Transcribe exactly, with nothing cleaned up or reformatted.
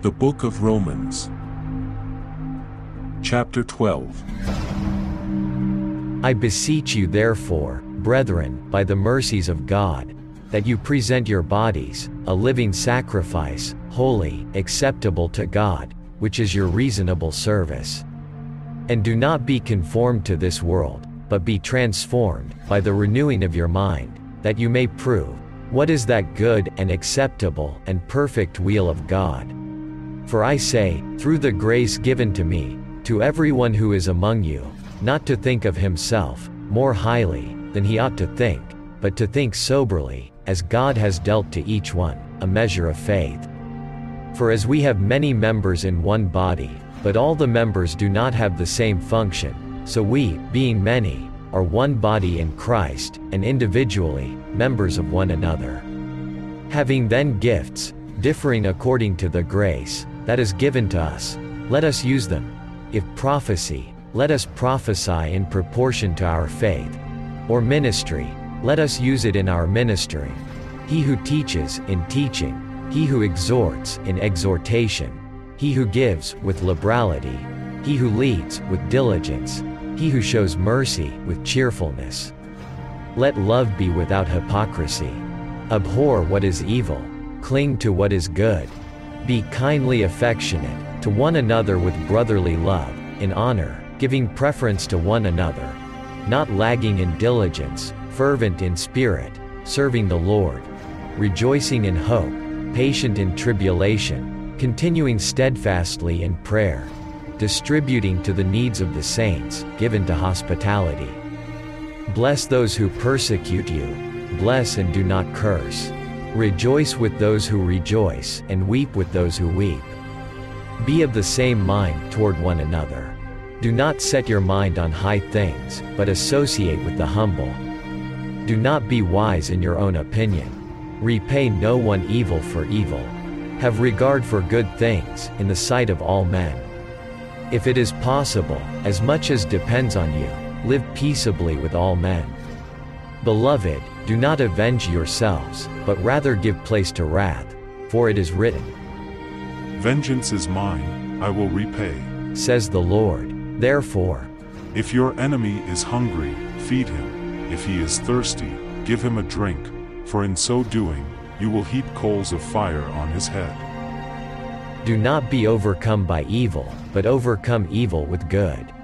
The Book of Romans, Chapter twelve. I beseech you therefore, brethren, by the mercies of God, that you present your bodies, a living sacrifice, holy, acceptable to God, which is your reasonable service. And do not be conformed to this world, but be transformed, by the renewing of your mind, that you may prove, what is that good, and acceptable, and perfect will of God. For I say, through the grace given to me, to everyone who is among you, not to think of himself more highly than he ought to think, but to think soberly, as God has dealt to each one a measure of faith. For as we have many members in one body, but all the members do not have the same function, so we, being many, are one body in Christ, and individually members of one another. Having then gifts, differing according to the grace that is given to us, let us use them. If prophecy, let us prophesy in proportion to our faith. Or ministry, let us use it in our ministry. He who teaches, in teaching. He who exhorts, in exhortation. He who gives, with liberality. He who leads, with diligence. He who shows mercy, with cheerfulness. Let love be without hypocrisy. Abhor what is evil. Cling to what is good. Be kindly affectionate to one another with brotherly love, in honor, giving preference to one another. Not lagging in diligence, fervent in spirit, serving the Lord. Rejoicing in hope, patient in tribulation, continuing steadfastly in prayer. Distributing to the needs of the saints, given to hospitality. Bless those who persecute you. Bless and do not curse. Rejoice with those who rejoice, and weep with those who weep. Be of the same mind toward one another. Do not set your mind on high things, but associate with the humble. Do not be wise in your own opinion. Repay no one evil for evil. Have regard for good things, in the sight of all men. If it is possible, as much as depends on you, live peaceably with all men. Beloved, do not avenge yourselves, but rather give place to wrath, for it is written, Vengeance is mine, I will repay, says the Lord. Therefore, if your enemy is hungry, feed him. If he is thirsty, give him a drink, for in so doing, you will heap coals of fire on his head. Do not be overcome by evil, but overcome evil with good.